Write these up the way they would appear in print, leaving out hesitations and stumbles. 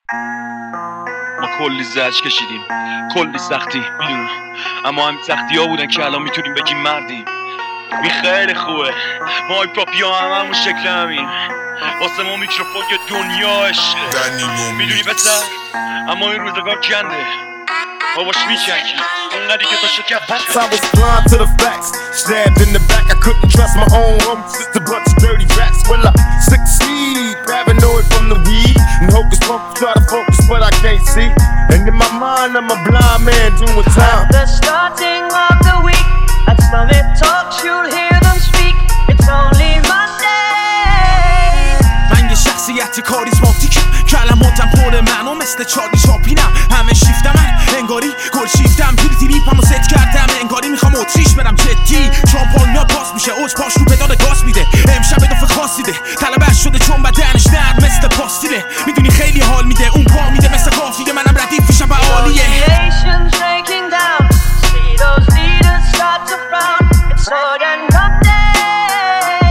ما کلی زجر کشیدیم، کلی سختی میدونم، اما همین سختی ها بودن که الان میتونیم بگیم مردیم. این خیلی خوبه، ما هیپاپی ها همون شکل همین، واسه ما میکروفون یه دنیا عشقه، میدونی پسر، اما این روزگار کنده باباش میکنگی اونقدی که تا شکست. I was blind to the facts, stabbed in the back, I couldn't trust my own home, just a bunch of dirty rats. Will I succeed? Paranoid from the weed, and hocus pocus try to focus but I can't see. And in my mind I'm a blind man doing time. At the starting of the week, at Summit Talks you'll hear them speak. It's only Monday. من یه شخصیت کاریزماتیکم، کلماتم پر منو مثل چارلی چاپلینم، همه شیفتمن انگاری گل شیفتم، پیری ریپمو ست کردم انگاری میخوام اتریش برم جدی، شامپانیا باز میشه اوج پاش رو پدال گاز میده، امشب اضافه خاصی ده، طلبش شده چون بدنش نرم مثل پاستیله، میدونی خیلی حال میده اون پا میده مثل قافیه، منم ردیف میشم و عالیه. Nations breaking down, see those leaders start to frown. It's sword and cup day.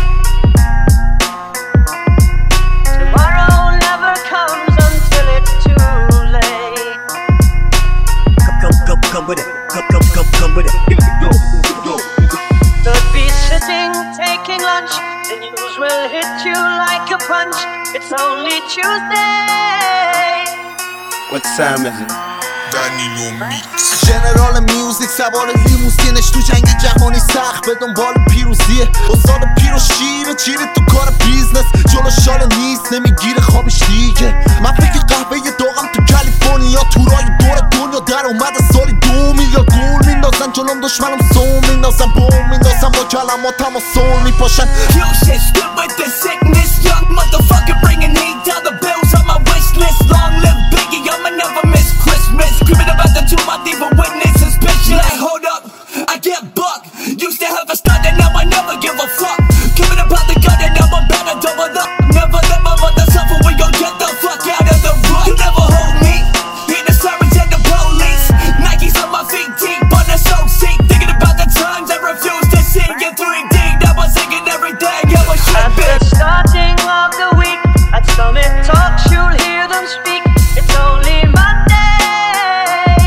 Tomorrow never comes until it's too late. Come with it, come with it. Could be sitting, taking lunch. The news will hit you like a punch. It's only Tuesday. What time is it? ژنرال میوزیک سوار لیموزینش تو جنگ جهانی سخت به دنبال پیروزیه، استاد پیر و شیر چیره تو کار بیزنس، جلو شال نیست نمیگیره خوابش دیگه. من فکر قهوه داغم تو کالیفرنیا، تورای دور دنیا در اومده سالی 2 میلیارد گول میندازن جلوم، دشمنم زوم میندازن، بوم میندازن، با کلماتم و سول میپاشن. Yo shit, good with the sickness, young motherfucker bringing heat down the bills on my wish list. Long live Biggie, I'ma never miss Christmas. Screaming about the tomb, I leave a witness suspicion. Like hold up, I get buck. Used to have a stunt and now I never give a fuck. Giving about the gun and now I'm better double up. Never let my mother suffer, we gon' get the fuck out of the rut. You never hold me, hear the sirens and the police. Nikes on my feet deep on the soul seat. Thinking about the times I refused to sing in 3D. Now I'm singing everything, yeah, I should At be. the starting of the week, at Summit Talks you'll hear them speak. It's only Monday.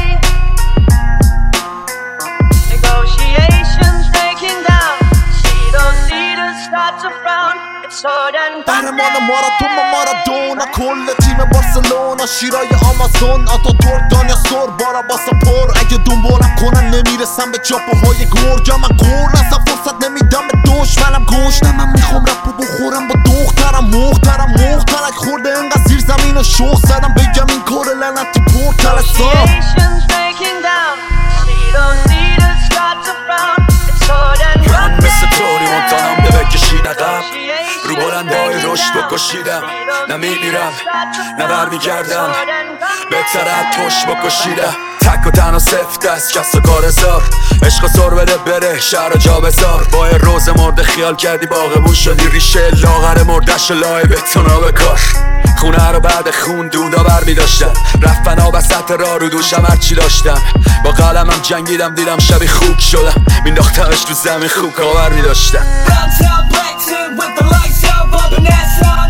Negotiations breaking down, see those leaders start to frown. It's sword and قهرمان ماراتون با مارادونا، کل تیم بارسلونا، شیرای آمازون، آتاتورک، دانیا سور، بارا باسا پر. اگه دنبالم کنن نمیرسم به چاپوهای گرگم، من گل اصلا فرصت نمیدم به دشمنم. گوش نه من میخوام رپو بخورم با دخترم، مخترک خورده انقدر زیر زمین و شوخ زدم، بگم این کار لعنتی پر تلسا. Negotiations breaking down, see those leaders start to frown. It's sword and من cup مثل توری مونتانم day. بکشید عقب، رو بلندهای رشد بکشیدم، نمیمیرم نه برمیگردم، بهتر توش بکشیدم. تک و تنها سفت است کس و کار زار، عشق سر بده بره شهر جا بزار. با روز مرده خیال کردی باغبون شدی، ریشه لاغر مردش لای بتونا بکار. خونه رو بعد خون دودا بر می داشتن، رفتن ها وسط راه رو دوشم هرچی داشتم، با قلمم جنگیدم دیدم شبی خوک شدم، مینداختمش تو زمین خوک آور می داشتم. Downtown Blackton with the lights out, bumping ass out.